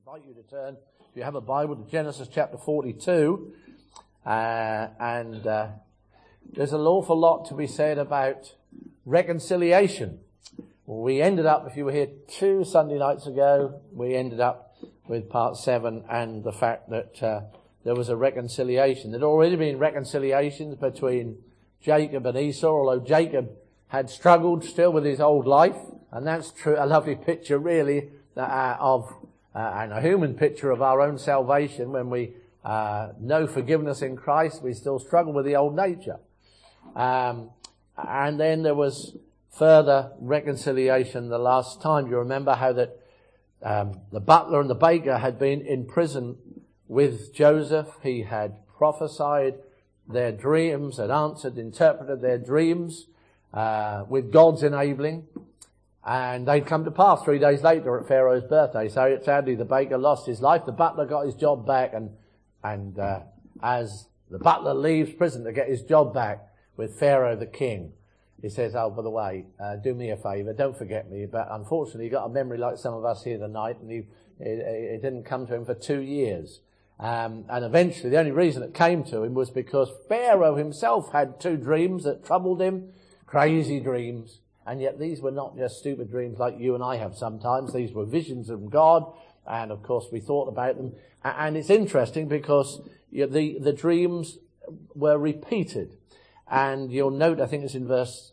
invite you to turn, if you have a Bible, to Genesis chapter 42. There's an awful lot to be said about reconciliation. We ended up, if you were here 2 Sunday nights ago, we ended up with part 7 and the fact that there was a reconciliation. There'd already been reconciliations between Jacob and Esau, although Jacob had struggled still with his old life. And that's true, a lovely picture really of and a human picture of our own salvation. When we know forgiveness in Christ, we still struggle with the old nature. And then there was further reconciliation the last time. You remember how that the butler and the baker had been in prison with Joseph. He had prophesied their dreams, had interpreted their dreams with God's enabling. And they'd come to pass 3 days later at Pharaoh's birthday. So sadly, the baker lost his life. The butler got his job back. And as the butler leaves prison to get his job back with Pharaoh the king, he says, "Oh, by the way, do me a favour, don't forget me." But unfortunately, he got a memory like some of us here tonight, and it didn't come to him for 2 years. And eventually, the only reason it came to him was because Pharaoh himself had 2 dreams that troubled him, crazy dreams. And yet these were not just stupid dreams like you and I have sometimes. These were visions of God. And of course we thought about them. And it's interesting because the dreams were repeated. And you'll note, I think it's in verse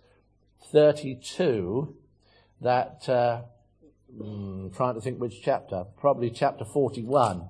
32, that, trying to think which chapter, probably chapter 41.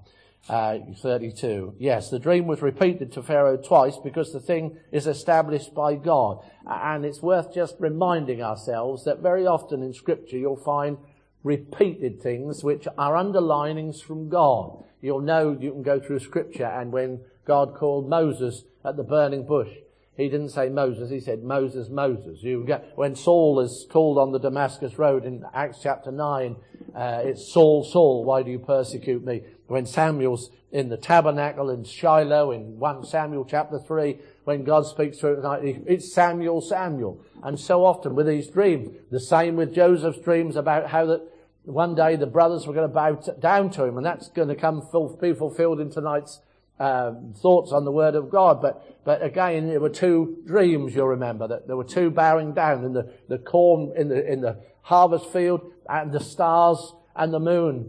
32. Yes, the dream was repeated to Pharaoh twice because the thing is established by God. And it's worth just reminding ourselves that very often in Scripture you'll find repeated things which are underlinings from God. You'll know, you can go through Scripture, and when God called Moses at the burning bush, he didn't say Moses, he said Moses, Moses. When Saul is called on the Damascus road in Acts chapter 9, it's Saul, Saul, why do you persecute me? When Samuel's in the tabernacle in Shiloh in 1 Samuel chapter 3, when God speaks through it tonight, it's Samuel, Samuel. And so often with these dreams, the same with Joseph's dreams about how that one day the brothers were going to bow down to him, and that's going to be fulfilled in tonight's thoughts on the Word of God. But again, there were 2 dreams, you'll remember, that there were 2 bowing down in the corn, in the harvest field, and the stars and the moon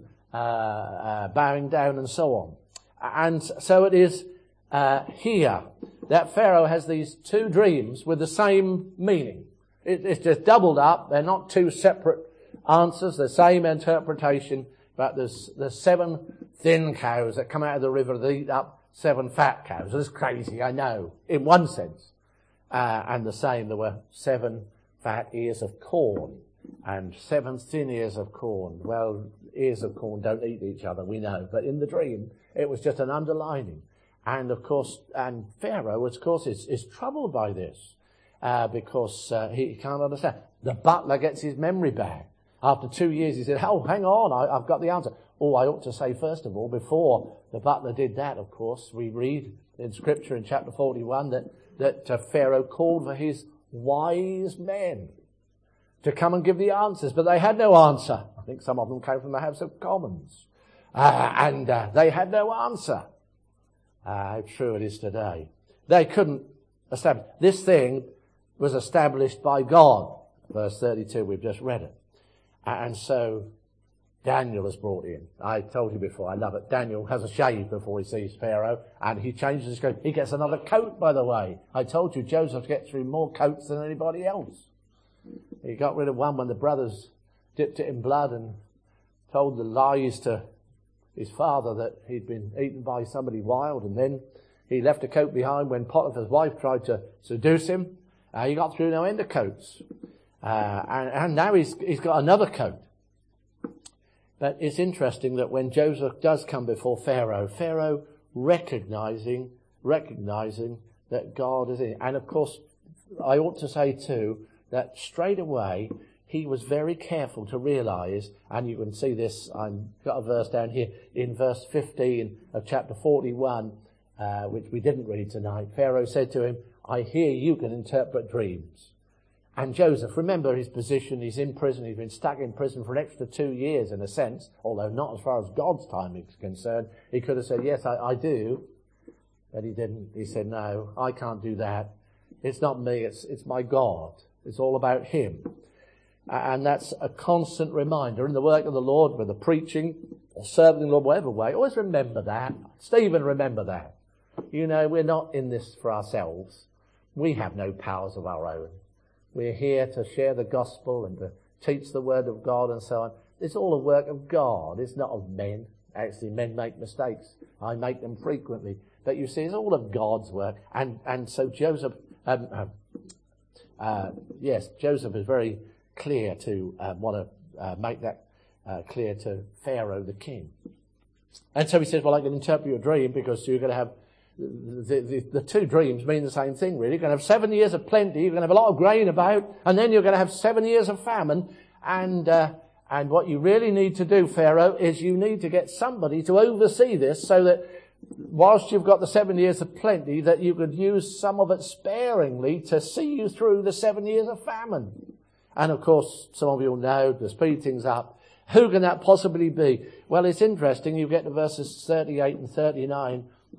bowing down, and so on. And so it is here that Pharaoh has these 2 dreams with the same meaning. It's just doubled up. They're not 2 separate answers, the same interpretation, but there's 7 thin cows that come out of the river that eat up 7 fat cows. It's crazy, I know, in one sense. And the same, there were 7 fat ears of corn and 7 thin ears of corn. Well, ears of corn don't eat each other, we know. But in the dream, it was just an underlining. And of course, and Pharaoh, of course, is troubled by this because he can't understand. The butler gets his memory back. After 2 years, he said, "Oh, hang on, I've got the answer." Oh, I ought to say, first of all, before the butler did that, of course, we read in Scripture in chapter 41 that Pharaoh called for his wise men to come and give the answers, but they had no answer. I think some of them came from the House of Commons. And they had no answer. How true it is today. They couldn't establish. This thing was established by God. Verse 32, we've just read it. And so Daniel is brought in. I told you before, I love it. Daniel has a shave before he sees Pharaoh, and he changes his coat. He gets another coat, by the way. I told you Joseph gets through more coats than anybody else. He got rid of one when the brothers dipped it in blood and told the lies to his father that he'd been eaten by somebody wild, and then he left a coat behind when Potiphar's wife tried to seduce him. He got through no end of coats. And now he's got another coat. But it's interesting that when Joseph does come before Pharaoh recognizing that God is in it. And of course, I ought to say too, that straight away, he was very careful to realize, and you can see this, I've got a verse down here, in verse 15 of chapter 41, which we didn't read tonight. Pharaoh said to him, "I hear you can interpret dreams." And Joseph, remember his position, he's in prison, he's been stuck in prison for an extra 2 years in a sense, although not as far as God's time is concerned. He could have said, yes, I do. But he didn't. He said, no, I can't do that. It's not me, it's my God. It's all about him. And that's a constant reminder in the work of the Lord, whether preaching or serving the Lord, whatever way. Always remember that. Stephen, remember that. You know, we're not in this for ourselves. We have no powers of our own. We're here to share the gospel and to teach the word of God and so on. It's all a work of God. It's not of men. Actually, men make mistakes. I make them frequently. But you see, it's all of God's work. And so Joseph, Joseph is very clear to want to make that clear to Pharaoh the king. And so he says, well, I can interpret your dream because you're going to have the two dreams mean the same thing, really. You're going to have 7 years of plenty, you're going to have a lot of grain about, and then you're going to have 7 years of famine. And what you really need to do, Pharaoh, is you need to get somebody to oversee this so that whilst you've got the 7 years of plenty, that you could use some of it sparingly to see you through the 7 years of famine. And of course, some of you will know, to speed things up, who can that possibly be? Well, it's interesting. You get to verses 38 and 39,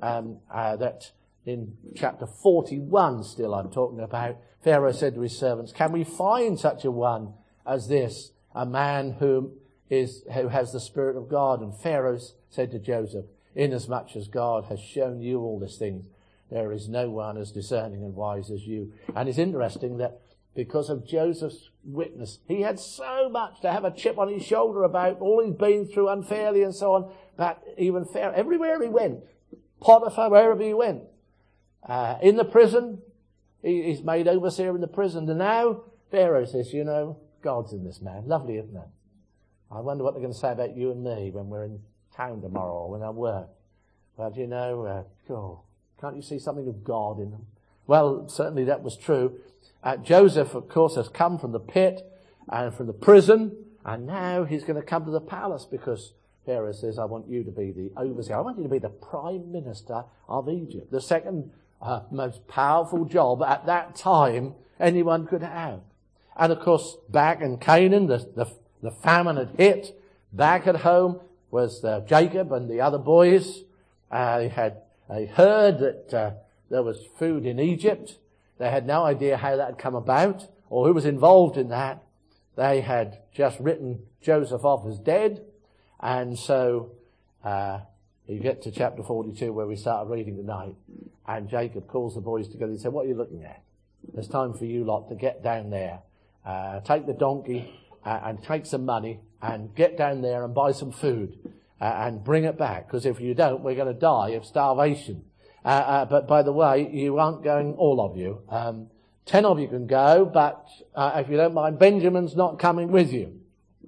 that in chapter 41 still I'm talking about. Pharaoh said to his servants, can we find such a one as this, a man who has the Spirit of God? And Pharaoh said to Joseph, inasmuch as God has shown you all these things, there is no one as discerning and wise as you. And it's interesting that because of Joseph's witness, he had so much to have a chip on his shoulder about all he'd been through unfairly and so on, that even Pharaoh, everywhere he went, Potiphar, wherever he went, in the prison, he's made overseer in the prison. And now Pharaoh says, you know, God's in this man. Lovely, isn't it? I wonder what they're going to say about you and me when we're in town tomorrow or when I work. Well, you know, can't you see something of God in them? Well, certainly that was true. Joseph, of course, has come from the pit and from the prison, and now he's going to come to the palace because Pharaoh says, I want you to be the overseer. I want you to be the prime minister of Egypt, the second most powerful job at that time anyone could have. And of course, back in Canaan, the famine had hit. Back at home was Jacob and the other boys. They had heard that there was food in Egypt. They had no idea how that had come about or who was involved in that. They had just written Joseph off as dead. And so you get to chapter 42 where we started reading tonight. And Jacob calls the boys together and said, what are you looking at? It's time for you lot to get down there. Take the donkey and take some money and get down there and buy some food and bring it back. Because if you don't, we're going to die of starvation. But by the way, you aren't going, all of you. 10 of you can go, but if you don't mind, Benjamin's not coming with you.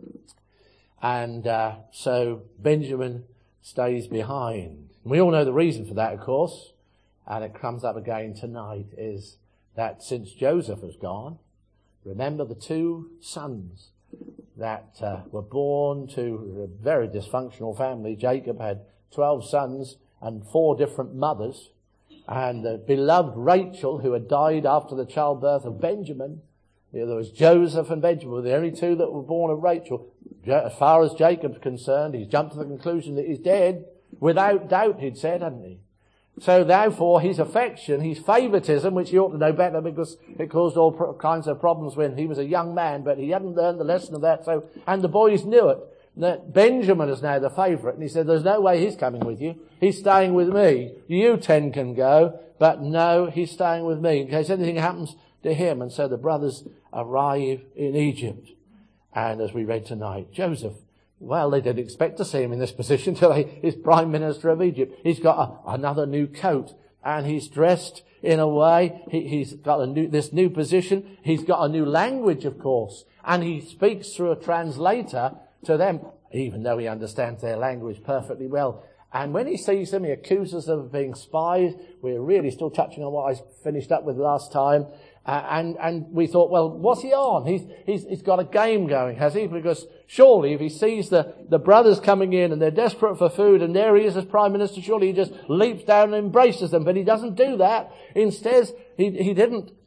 And so Benjamin stays behind. We all know the reason for that, of course. And it comes up again tonight, is that since Joseph has gone, remember the two sons that were born to a very dysfunctional family. Jacob had 12 sons and 4 different mothers. And the beloved Rachel, who had died after the childbirth of Benjamin, there was Joseph and Benjamin were the only two that were born of Rachel. As far as Jacob's concerned, he's jumped to the conclusion that he's dead. Without doubt, he'd said, hadn't he? So therefore, his affection, his favoritism, which he ought to know better because it caused all kinds of problems when he was a young man, but he hadn't learned the lesson of that. So, and the boys knew it, that Benjamin is now the favorite. And he said, there's no way he's coming with you. He's staying with me. You 10 can go, but no, he's staying with me in case anything happens to him. And so the brothers arrive in Egypt. And as we read tonight, Joseph, well, they didn't expect to see him in this position till he's prime minister of Egypt. He's got another new coat and he's dressed in a way. He's got this new position. He's got a new language, of course, and he speaks through a translator to them, even though he understands their language perfectly well. And when he sees them, he accuses them of being spies. We're really still touching on what I finished up with last time. And we thought, well, what's he on? He's got a game going, has he? Because surely if he sees the brothers coming in and they're desperate for food and there he is as Prime Minister, surely he just leaps down and embraces them. But he doesn't do that. Instead, he didn't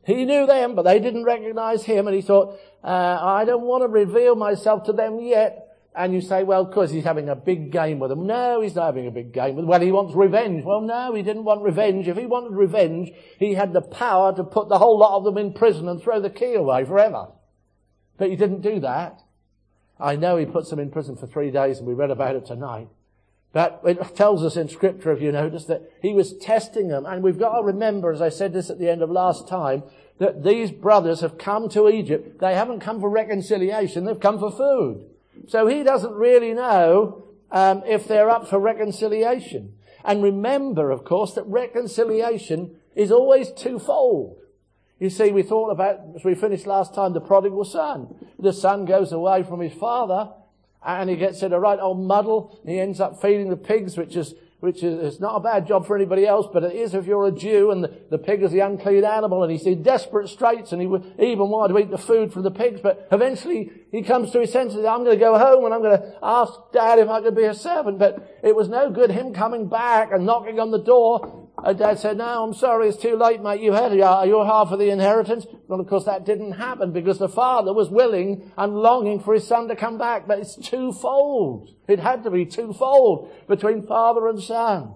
He knew them, but they didn't recognize him, and he thought, I don't want to reveal myself to them yet. And you say, well, because he's having a big game with them. No, he's not having a big game with them. Well, he wants revenge. Well, no, he didn't want revenge. If he wanted revenge, he had the power to put the whole lot of them in prison and throw the key away forever. But he didn't do that. I know he puts them in prison for 3 days, and we read about it tonight. But it tells us in Scripture, if you notice, that he was testing them. And we've got to remember, as I said this at the end of last time, that these brothers have come to Egypt. They haven't come for reconciliation, they've come for food. So he doesn't really know if they're up for reconciliation. And remember, of course, that reconciliation is always twofold. You see, we thought about, as we finished last time, the prodigal son. The son goes away from his father, and he gets in a right old muddle. He ends up feeding the pigs, which is it's not a bad job for anybody else, but it is if you're a Jew, and the pig is the unclean animal, and he's in desperate straits, and he would even want to eat the food from the pigs, but eventually he comes to his senses. I'm going to go home, and I'm going to ask Dad if I could be a servant. But it was no good him coming back and knocking on the door. And Dad said, no, I'm sorry, it's too late, mate. You had your half of the inheritance. Well, of course, that didn't happen because the father was willing and longing for his son to come back. But it's twofold. It had to be twofold between father and son.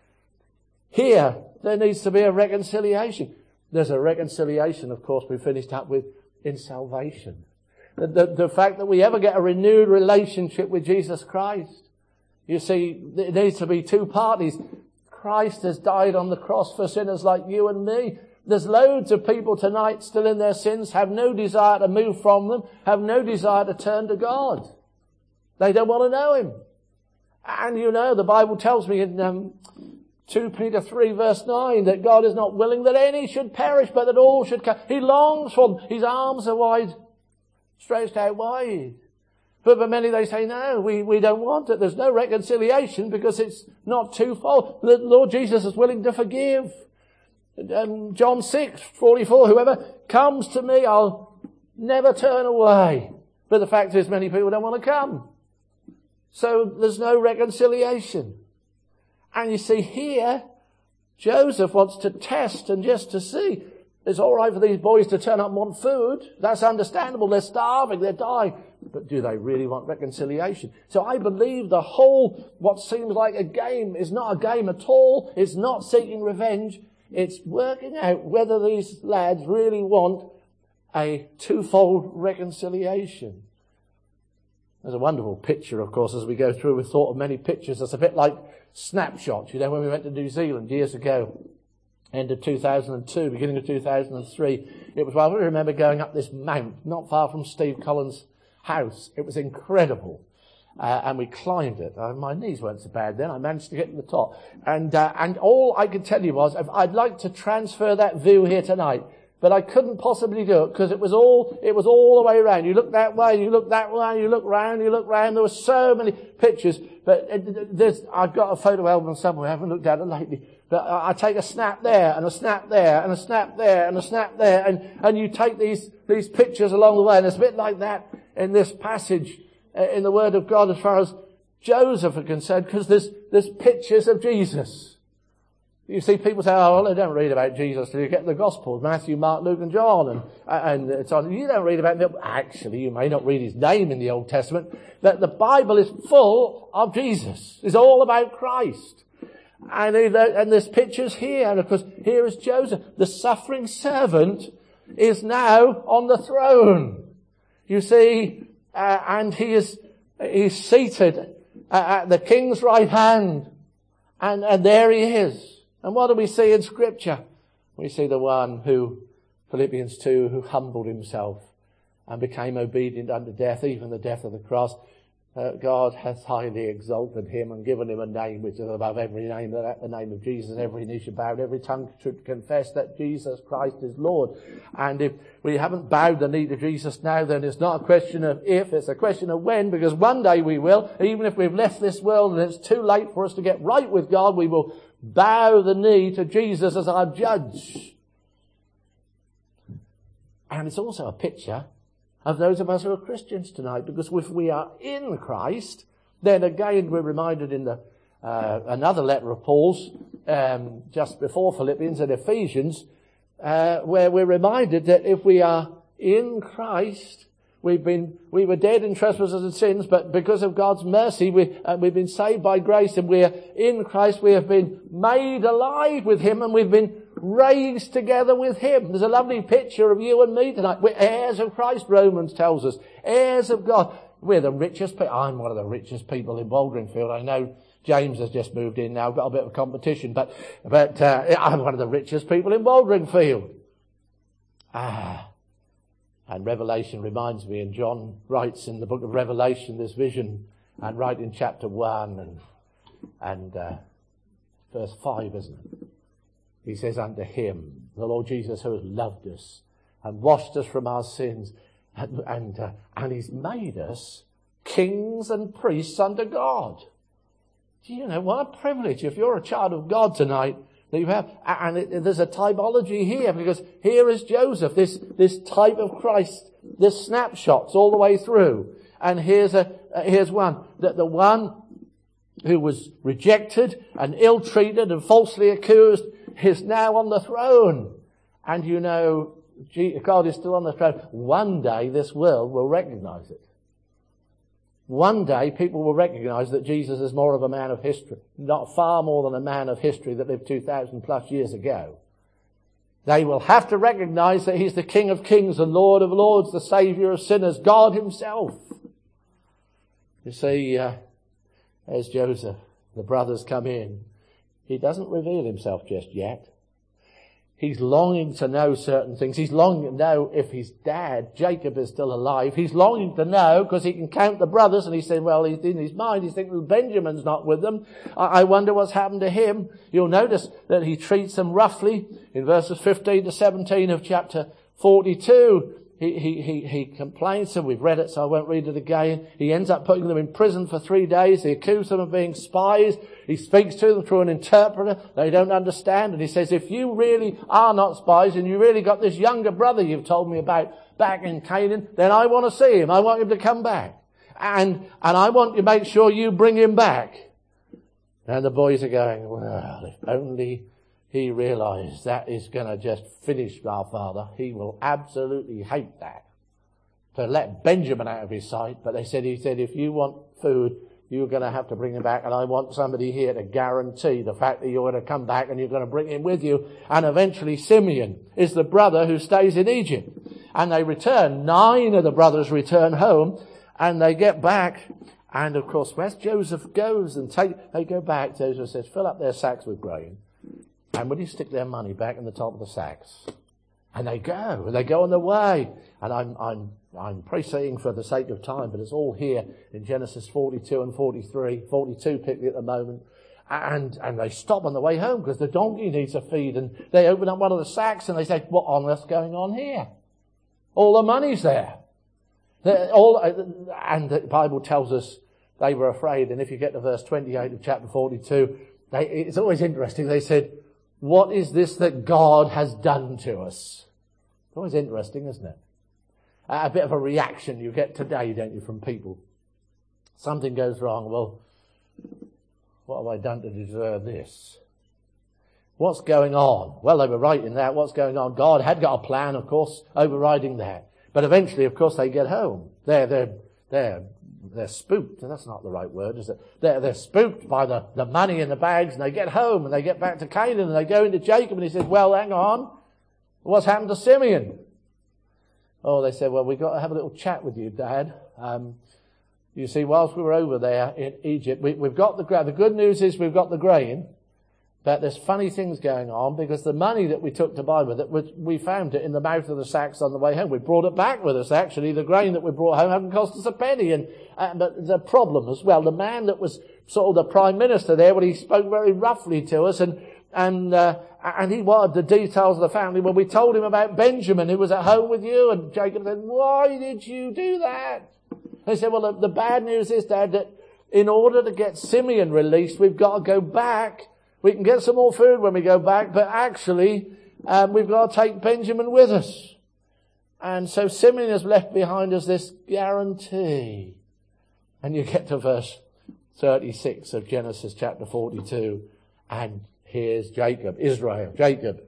Here, there needs to be a reconciliation. There's a reconciliation, of course, we finished up with in salvation. The fact that we ever get a renewed relationship with Jesus Christ. You see, there needs to be two parties. Christ has died on the cross for sinners like you and me. There's loads of people tonight still in their sins, have no desire to move from them, have no desire to turn to God. They don't want to know Him. And you know, the Bible tells me in 2 Peter 3 verse 9 that God is not willing that any should perish, but that all should come. He longs for them. His arms are wide, stretched out wide. But for many, they say, no, we don't want it. There's no reconciliation because it's not twofold. The Lord Jesus is willing to forgive. John 6:44, whoever comes to me, I'll never turn away. But the fact is, many people don't want to come. So there's no reconciliation. And you see here, Joseph wants to test and just to see. It's all right for these boys to turn up and want food. That's understandable. They're starving. They're dying. But do they really want reconciliation? So I believe the whole, what seems like a game, is not a game at all. It's not seeking revenge. It's working out whether these lads really want a twofold reconciliation. There's a wonderful picture, of course, as we go through. We've thought of many pictures. It's a bit like snapshots. You know, when we went to New Zealand years ago, end of 2002, beginning of 2003, it was, well, I remember going up this mount, not far from Steve Collins' house. It was incredible. And we climbed it. My knees weren't so bad then. I managed to get to the top. And all I could tell you was, I'd like to transfer that view here tonight, but I couldn't possibly do it because it was all the way around. You look that way, you look that way, you look round, you look round. There were so many pictures, but I've got a photo album somewhere. I haven't looked at it lately. But I take a snap there, and a snap there, and a snap there, and a snap there, and you take these pictures along the way, and it's a bit like that in this passage in the Word of God as far as Joseph are concerned, because there's pictures of Jesus. You see people say, oh, well, they don't read about Jesus till you get the Gospels, Matthew, Mark, Luke, and John, and so on. You don't read about him. Actually, you may not read his name in the Old Testament, but the Bible is full of Jesus. It's all about Christ. And there's pictures here, and of course, here is Joseph. The suffering servant is now on the throne. You see, and he's seated at the king's right hand, and there he is. And what do we see in Scripture? We see the one who, Philippians 2, who humbled himself and became obedient unto death, even the death of the cross. God hath highly exalted him and given him a name which is above every name, that at the name of Jesus every knee should bow and every tongue should confess that Jesus Christ is Lord. And if we haven't bowed the knee to Jesus now, then it's not a question of if, it's a question of when, because one day we will. Even if we've left this world and it's too late for us to get right with God, we will bow the knee to Jesus as our judge. And it's also a picture of those of us who are Christians tonight, because if we are in Christ, then again we're reminded in the another letter of Paul's just before Philippians and Ephesians, where we're reminded that if we are in Christ, we were dead in trespasses and sins, but because of God's mercy, we've been saved by grace, and we're in Christ. We have been made alive with Him, and we've been raised together with Him. There's a lovely picture of you and me tonight. We're heirs of Christ, Romans tells us. Heirs of God. We're the richest people. I'm one of the richest people in Baldringfield. I know James has just moved in now. I've got a bit of competition, but I'm one of the richest people in Baldringfield. And Revelation reminds me, and John writes in the book of Revelation this vision, and right in chapter 1 and verse 5, isn't it? He says, unto Him, the Lord Jesus, who has loved us and washed us from our sins, and He's made us kings and priests unto God. Do you know what a privilege? If you're a child of God tonight, that you have, and there's a typology here, because here is Joseph, this type of Christ, this snapshots all the way through. And here's one, that the one who was rejected and ill-treated and falsely accused is now on the throne. And you know, God is still on the throne. One day this world will recognize it. One day people will recognize that Jesus is more of a man of history, not far more than a man of history that lived 2,000 plus years ago. They will have to recognize that He's the King of Kings and Lord of Lords, the Saviour of sinners, God Himself. You see, as Joseph, the brothers come in, he doesn't reveal himself just yet. He's longing to know certain things. He's longing to know if his dad, Jacob, is still alive. He's longing to know because he can count the brothers, and he said, well, he's in his mind, he's thinking, well, Benjamin's not with them. I wonder what's happened to him. You'll notice that he treats them roughly in verses 15 to 17 of chapter 42. He complains, and we've read it, so I won't read it again. He ends up putting them in prison for 3 days. They accuse them of being spies. He speaks to them through an interpreter. They don't understand. And he says, if you really are not spies, and you really got this younger brother you've told me about back in Canaan, then I want to see him. I want him to come back. And I want to make sure you bring him back. And the boys are going, well, if only he realized that is going to just finish our father. He will absolutely hate that. To let Benjamin out of his sight. But he said, if you want food, you're going to have to bring him back. And I want somebody here to guarantee the fact that you're going to come back and you're going to bring him with you. And eventually Simeon is the brother who stays in Egypt. And they return. 9 of the brothers return home. And they get back. And of course, as Joseph goes and they go back, Joseph says, fill up their sacks with grain. And would you stick their money back in the top of the sacks? And they go on their way. And I'm proceeding for the sake of time, but it's all here in Genesis 42 and 43, 42 particularly at the moment. And they stop on the way home because the donkey needs a feed. And they open up one of the sacks and they say, what on earth's going on here? All the money's there. And the Bible tells us they were afraid. And if you get to verse 28 of chapter 42, it's always interesting. They said, what is this that God has done to us? It's always interesting, isn't it? A bit of a reaction you get today, don't you, from people. Something goes wrong. Well, what have I done to deserve this? What's going on? Well, they were right in that. What's going on? God had got a plan, of course, overriding that. But eventually, of course, they get home. They're spooked. That's not the right word, is it? They're spooked by the money in the bags, and they get home and they get back to Canaan and they go into Jacob and he says, well, hang on. What's happened to Simeon? Oh, they said, well, we've got to have a little chat with you, Dad. You see, whilst we were over there in Egypt, we've got the good news is we've got the grain, but there's funny things going on because the money that we took to buy with it, we found it in the mouth of the sacks on the way home. We brought it back with us, actually. The grain that we brought home hadn't cost us a penny. But the problem as well, the man that was sort of the prime minister there, when he spoke very roughly to us and he wanted the details of the family. Well, we told him about Benjamin, who was at home with you, and Jacob said, why did you do that? They said, well, the bad news is, Dad, that in order to get Simeon released, we've got to go back. We can get some more food when we go back, but actually, we've got to take Benjamin with us. And so Simeon has left behind us this guarantee. And you get to verse 36 of Genesis chapter 42, and here's Jacob, Jacob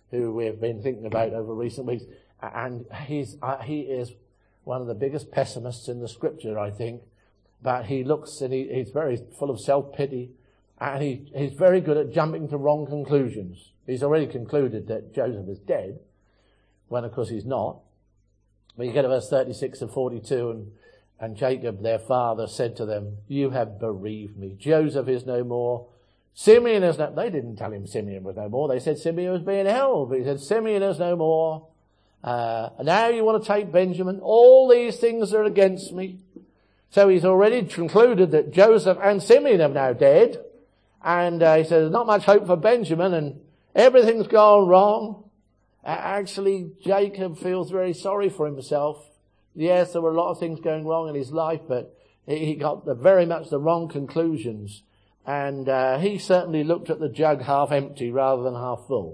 who we've been thinking about over recent weeks. And he is one of the biggest pessimists in the scripture, I think. But he looks and he's very full of self-pity. And he's very good at jumping to wrong conclusions. He's already concluded that Joseph is dead, when of course he's not. But you get to verse 36 and 42, and Jacob, their father, said to them, "You have bereaved me. Joseph is no more. Simeon is no..." They didn't tell him Simeon was no more. They said Simeon was being held. But he said, "Simeon is no more. And now you want to take Benjamin. All these things are against me." So he's already concluded that Joseph and Simeon are now dead. And he says, "There's not much hope for Benjamin, and everything's gone wrong." Actually, Jacob feels very sorry for himself. Yes, there were a lot of things going wrong in his life, but he got very much the wrong conclusions. And he certainly looked at the jug half empty rather than half full.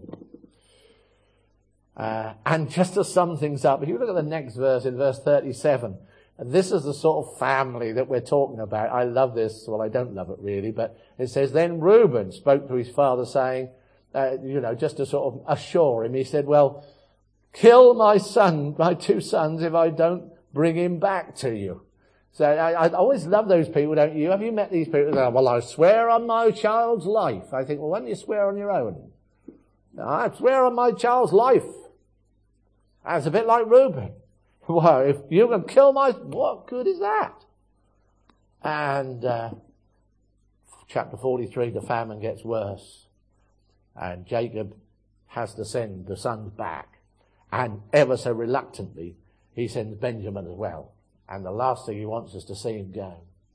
And just to sum things up, if you look at the next verse, in verse 37, and this is the sort of family that we're talking about. I love this. Well, I don't love it really, but it says, "Then Reuben spoke to his father saying," just to sort of assure him, he said, "Well, kill my two sons, if I don't bring him back to you." So I always love those people, don't you? Have you met these people who go, "Well, I swear on my child's life"? I think, well, why don't you swear on your own? "I swear on my child's life." That's a bit like Reuben. Well, if you can kill what good is that? And chapter 43, the famine gets worse. And Jacob has to send the sons back. And ever so reluctantly, he sends Benjamin as well. And the last thing he wants is to see him go.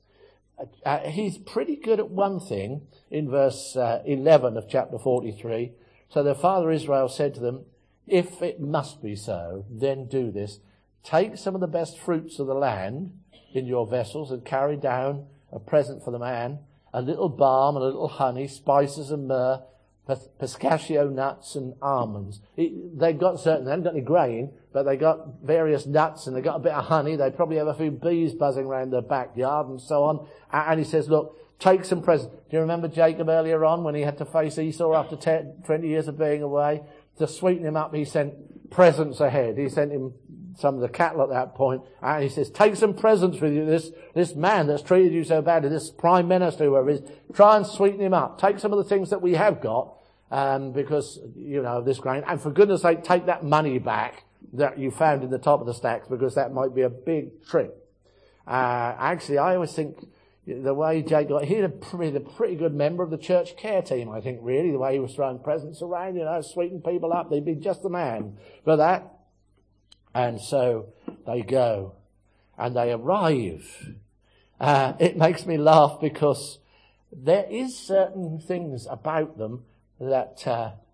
He's pretty good at one thing in verse 11 of chapter 43. "So their father Israel said to them, 'If it must be so, then do this. Take some of the best fruits of the land in your vessels and carry down a present for the man, a little balm and a little honey, spices and myrrh, pistachio nuts and almonds.'" They haven't got any grain, but they got various nuts and they got a bit of honey. They probably have a few bees buzzing around their backyard and so on. And he says, "Look, take some presents." Do you remember Jacob earlier on when he had to face Esau after 20 years of being away? To sweeten him up, he sent presents ahead. He sent him some of the cattle at that point, and he says, "Take some presents with you. This man that's treated you so badly, this prime minister, whoever it is, try and sweeten him up. Take some of the things that we have got, because, of this grain. And for goodness sake, take that money back that you found in the top of the stacks, because that might be a big trick." Actually, I always think the way Jake got, he'd have been a pretty good member of the church care team, I think, really, the way he was throwing presents around, sweetening people up. They'd be just the man for that. And so they go and they arrive. It makes me laugh because there is certain things about them that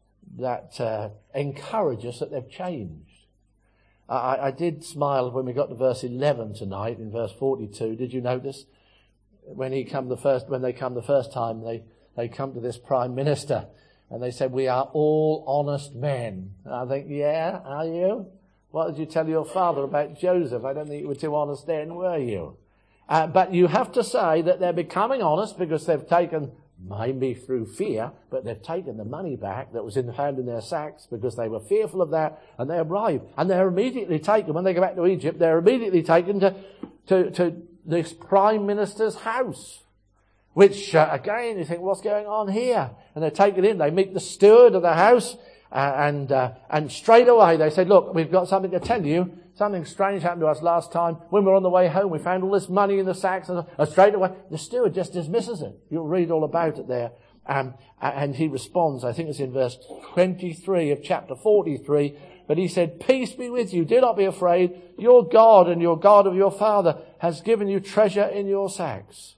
encourage us that they've changed. I did smile when we got to verse 11 tonight in verse 42. Did you notice? When they come the first time, they come to this prime minister and they said, "We are all honest men." And I think, yeah, are you? What did you tell your father about Joseph? I don't think you were too honest then, were you? But you have to say that they're becoming honest because they've taken, maybe through fear, but they've taken the money back that was found in their sacks because they were fearful of that, and they arrive. And they're immediately taken, when they go back to Egypt, they're immediately taken to this prime minister's house. Which, again, you think, what's going on here? And they're taken in, they meet the steward of the house, and straight away they said, "Look, we've got something to tell you. Something strange happened to us last time. When we were on the way home, we found all this money in the sacks." And straight away, the steward just dismisses it. You'll read all about it there. And he responds, I think it's in verse 23 of chapter 43, but he said, "Peace be with you. Do not be afraid. Your God and your God of your father has given you treasure in your sacks.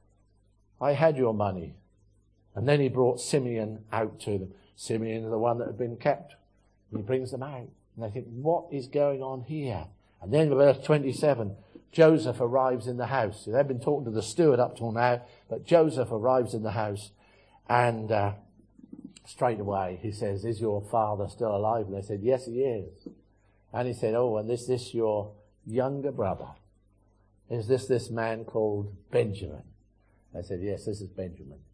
I had your money." And then he brought Simeon out to them. Simeon is the one that had been kept. And he brings them out. And they think, what is going on here? And then in verse 27, Joseph arrives in the house. They've been talking to the steward up till now, but Joseph arrives in the house. And straight away he says, "Is your father still alive?" And they said, "Yes, he is." And he said, "Oh, and is this your younger brother? Is this man called Benjamin?" They said, "Yes, this is Benjamin."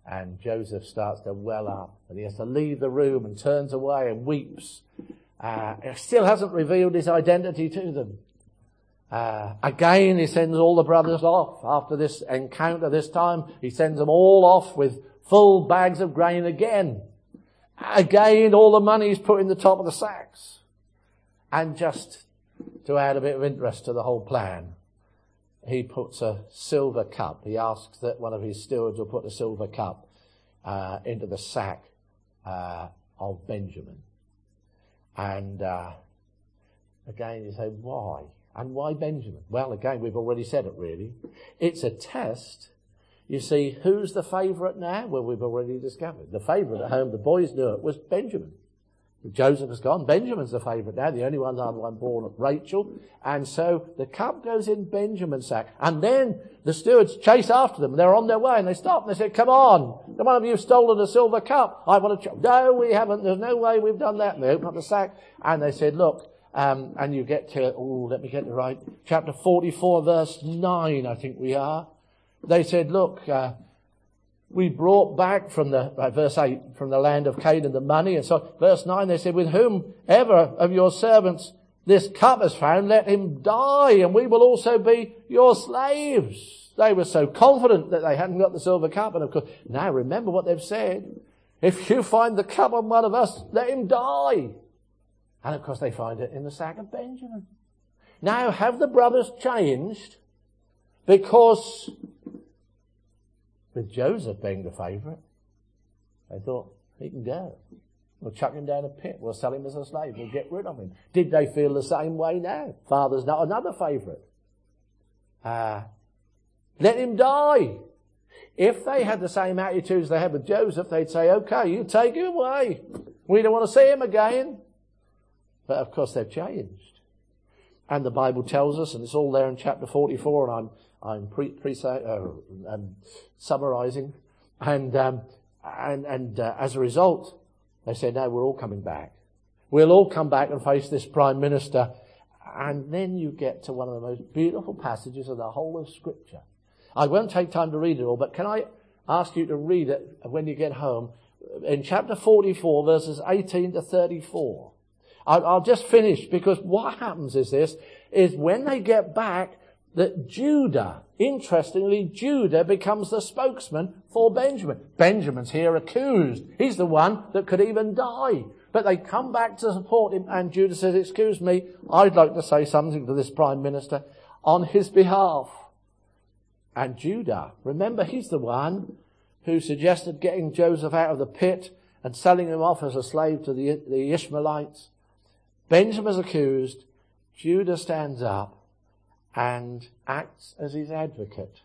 And Joseph starts to well up, and he has to leave the room and turns away and weeps. He still hasn't revealed his identity to them. Again, he sends all the brothers off after this encounter. This time, he sends them all off with full bags of grain again. Again, all the money is put in the top of the sacks. And just to add a bit of interest to the whole plan, he puts a silver cup. He asks that one of his stewards will put a silver cup into the sack of Benjamin. And again, you say, why? And why Benjamin? Well, again, we've already said it, really. It's a test. You see, who's the favourite now? Well, we've already discovered. The favourite at home, the boys knew it, was Benjamin. Joseph has gone. Benjamin's the favourite now, the only other one born of Rachel. And so the cup goes in Benjamin's sack. And then the stewards chase after them. They're on their way and they stop and they say, come on, one of you have stolen a silver cup. I want to no, we haven't. There's no way we've done that. And they open up the sack and they said, look, and you get to, let me get it right, chapter 44, verse 9, I think we are. They said, look, we brought back from verse 8, from the land of Canaan the money. And so verse 9, they said, with whomever of your servants this cup is found, let him die, and we will also be your slaves. They were so confident that they hadn't got the silver cup. And of course, now remember what they've said. If you find the cup on one of us, let him die. And of course, they find it in the sack of Benjamin. Now, have the brothers changed? Because with Joseph being the favourite, they thought, he can go. We'll chuck him down a pit. We'll sell him as a slave. We'll get rid of him. Did they feel the same way now? Father's not another favourite. Let him die. If they had the same attitudes they had with Joseph, they'd say, okay, you take him away. We don't want to see him again. But of course they've changed. And the Bible tells us, and it's all there in chapter 44, and I'm summarising, and as a result, they said, no, we're all coming back. We'll all come back and face this prime minister. And then you get to one of the most beautiful passages of the whole of Scripture. I won't take time to read it all, but can I ask you to read it when you get home? In chapter 44, verses 18 to 34. I'll just finish, because what happens is when they get back, that Judah, interestingly, Judah becomes the spokesman for Benjamin. Benjamin's here accused. He's the one that could even die. But they come back to support him, and Judah says, excuse me, I'd like to say something to this prime minister on his behalf. And Judah, remember, he's the one who suggested getting Joseph out of the pit and selling him off as a slave to the Ishmaelites. Benjamin's accused. Judah stands up and acts as his advocate.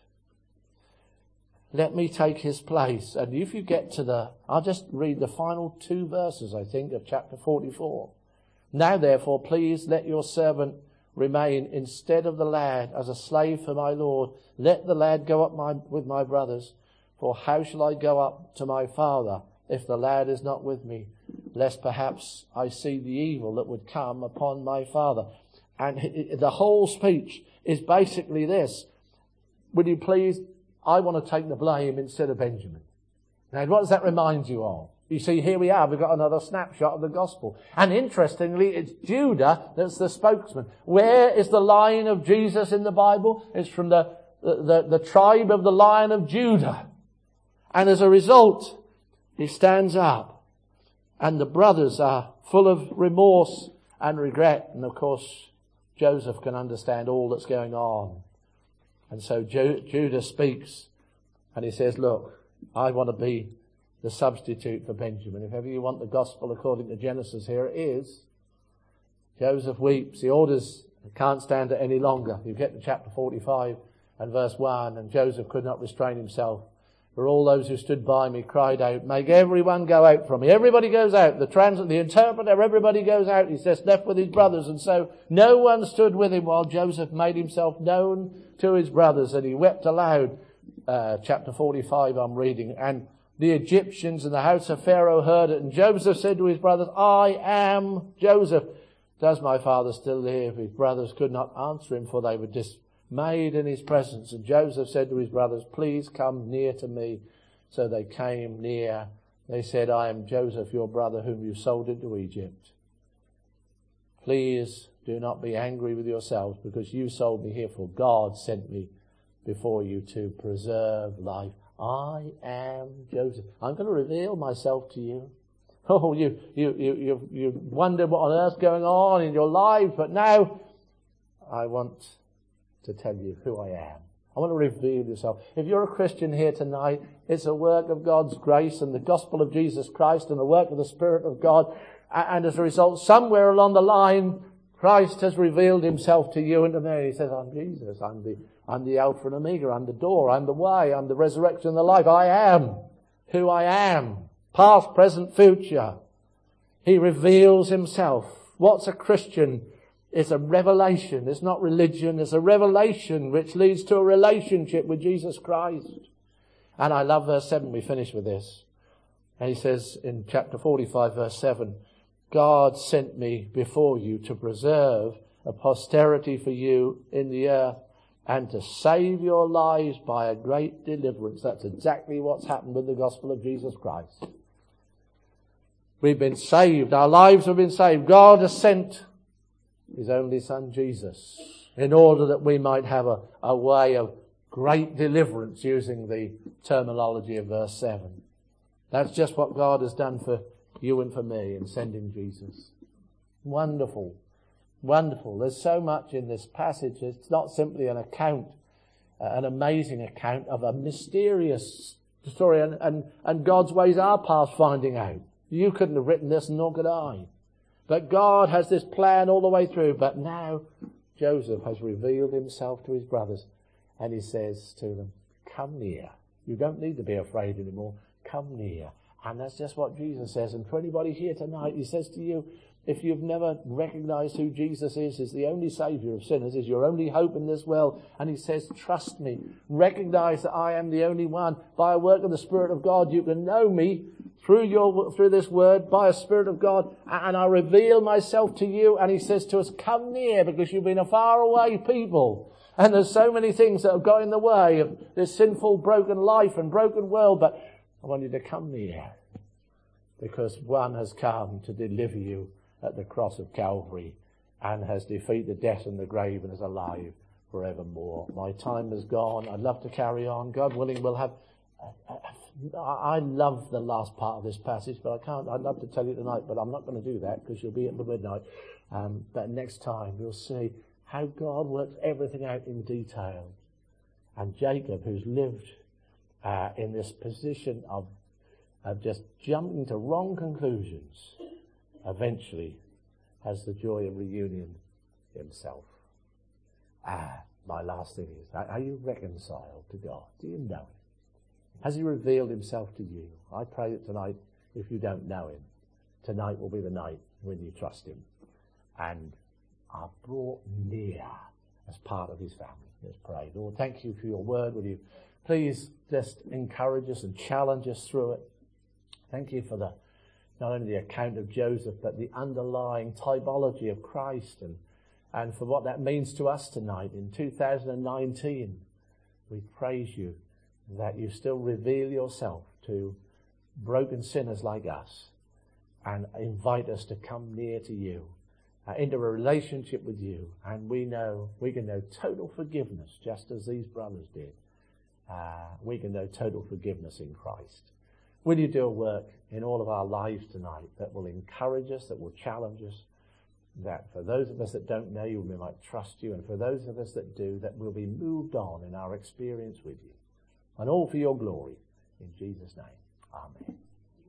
Let me take his place. And if you get to I'll just read the final 2 verses, I think, of chapter 44. Now therefore, please let your servant remain instead of the lad as a slave for my Lord. Let the lad go up with my brothers. For how shall I go up to my father if the lad is not with me? Lest perhaps I see the evil that would come upon my father. And the whole speech is basically this. Will you please, I want to take the blame instead of Benjamin. Now, what does that remind you of? You see, here we are. We've got another snapshot of the gospel. And interestingly, it's Judah that's the spokesman. Where is the line of Jesus in the Bible? It's from the tribe of the Lion of Judah. And as a result, he stands up. And the brothers are full of remorse and regret. And of course, Joseph can understand all that's going on. And so Judah speaks and he says, look, I want to be the substitute for Benjamin. If ever you want the gospel according to Genesis, here it is. Joseph weeps. He orders, can't stand it any longer. You get to chapter 45 and verse 1, and Joseph could not restrain himself. For all those who stood by me cried out, make everyone go out from me. Everybody goes out. The interpreter, everybody goes out. He's just left with his brothers. And so no one stood with him while Joseph made himself known to his brothers. And he wept aloud. Chapter 45 I'm reading. And the Egyptians and the house of Pharaoh heard it. And Joseph said to his brothers, I am Joseph. Does my father still live? His brothers could not answer him, for they were dismayed in his presence. And Joseph said to his brothers, please come near to me. So they came near. They said, I am Joseph, your brother, whom you sold into Egypt. Please do not be angry with yourselves, because you sold me here, for God sent me before you to preserve life. I am Joseph. I'm going to reveal myself to you. Oh, you wondered what on earth's going on in your lives, but now I want to tell you who I am. I want to reveal yourself. If you're a Christian here tonight, it's a work of God's grace and the gospel of Jesus Christ and the work of the Spirit of God. And as a result, somewhere along the line, Christ has revealed himself to you and to me. He says, I'm Jesus. I'm the Alpha and Omega. I'm the door. I'm the way. I'm the resurrection and the life. I am who I am. Past, present, future. He reveals himself. What's a Christian? It's a revelation. It's not religion. It's a revelation which leads to a relationship with Jesus Christ. And I love verse 7. We finish with this. And he says in chapter 45, verse 7, God sent me before you to preserve a posterity for you in the earth and to save your lives by a great deliverance. That's exactly what's happened with the gospel of Jesus Christ. We've been saved. Our lives have been saved. God has sent his only son Jesus in order that we might have a way of great deliverance, using the terminology of verse 7. That's just what God has done for you and for me in sending Jesus. Wonderful. Wonderful. There's so much in this passage. It's not simply an account, an amazing account of a mysterious story, and God's ways are past finding out. You couldn't have written this, nor could I. But God has this plan all the way through. But now Joseph has revealed himself to his brothers, and he says to them, come near. You don't need to be afraid anymore. Come near. And that's just what Jesus says. And for anybody here tonight, he says to you, if you've never recognized who Jesus is the only Saviour of sinners, is your only hope in this world, and he says, trust me, recognize that I am the only one. By a work of the Spirit of God, you can know me through this word, by a Spirit of God, and I reveal myself to you. And he says to us, come near, because you've been a far away people. And there's so many things that have got in the way of this sinful, broken life and broken world, but I want you to come near, because one has come to deliver you at the cross of Calvary and has defeated death and the grave and is alive forevermore. My time is gone. I'd love to carry on. God willing, we'll have... I love the last part of this passage, but I can't. I'd love to tell you tonight, but I'm not going to do that because you'll be at the midnight. But next time we'll see how God works everything out in detail. And Jacob, who's lived in this position of just jumping to wrong conclusions, eventually has the joy of reunion himself. My last thing is, are you reconciled to God? Do you know him? Has he revealed himself to you? I pray that tonight, if you don't know him, tonight will be the night when you trust him and are brought near as part of his family. Let's pray. Lord, thank you for your word. Will you please just encourage us and challenge us through it? Thank you for not only the account of Joseph, but the underlying typology of Christ and for what that means to us tonight in 2019. We praise you that you still reveal yourself to broken sinners like us and invite us to come near to you, into a relationship with you. And we can know total forgiveness, just as these brothers did. We can know total forgiveness in Christ. Will you do a work in all of our lives tonight that will encourage us, that will challenge us, that for those of us that don't know you, we might trust you, and for those of us that do, that we'll be moved on in our experience with you. And all for your glory. In Jesus' name. Amen.